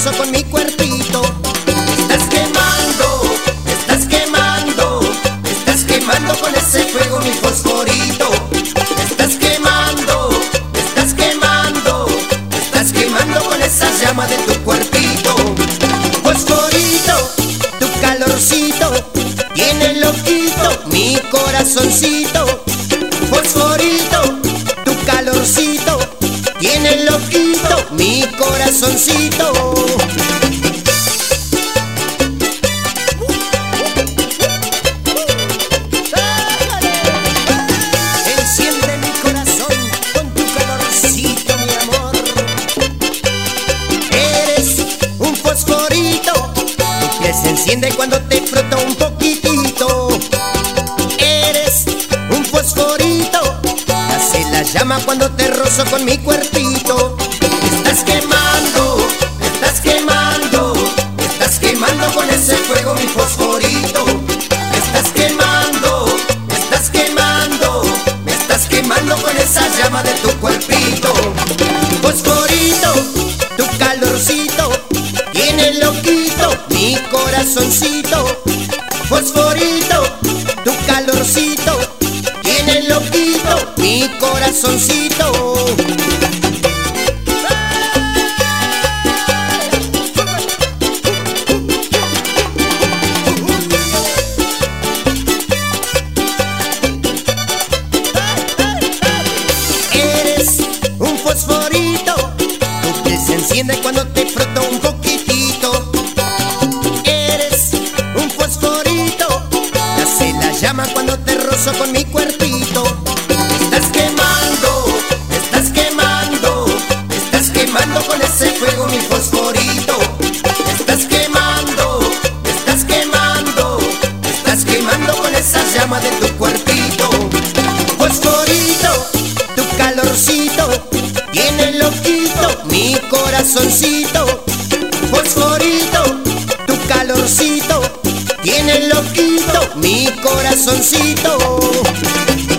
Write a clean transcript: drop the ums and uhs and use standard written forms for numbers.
rozo con mi cuerpito. Me estás quemando, me estás quemando con ese fuego mi fosforito. Me estás quemando, me estás quemando, me estás quemando con esa llama de tu cuerpito. Fosforito, tu calorcito tiene loquito mi corazoncito. Fosforito, tu calorcito tiene loquito mi corazoncito. Enciende mi corazón con tu calorcito, mi amor. Eres un fosforito, tu piel se enciende cuando te froto un poquitito. Eres un fosforito, hace la llama cuando te rozo con mi cuerpito. Me estás quemando, me estás quemando, me estás quemando con ese fuego mi fosforito. Me estás quemando, me estás quemando, me estás quemando con esa llama de tu cuerpito. Fosforito, tu calorcito tiene loquito mi corazoncito. Fosforito, tu calorcito tiene loquito mi corazoncito. Eres un fosforito, tu piel se enciende cuando te froto un poquitito. Eres un fosforito, hace la llama cuando te rozo con mi cuerpito. Me estás quemando, me estás quemando, me estás quemando con ese fuego mi fosforito. Me estás quemando, me estás quemando, me estás quemando con esa llama de tu cuerpito. Fosforito, tu calorcito tiene loquito mi corazoncito. Fosforito, tu calorcito tiene loquito mi corazoncito.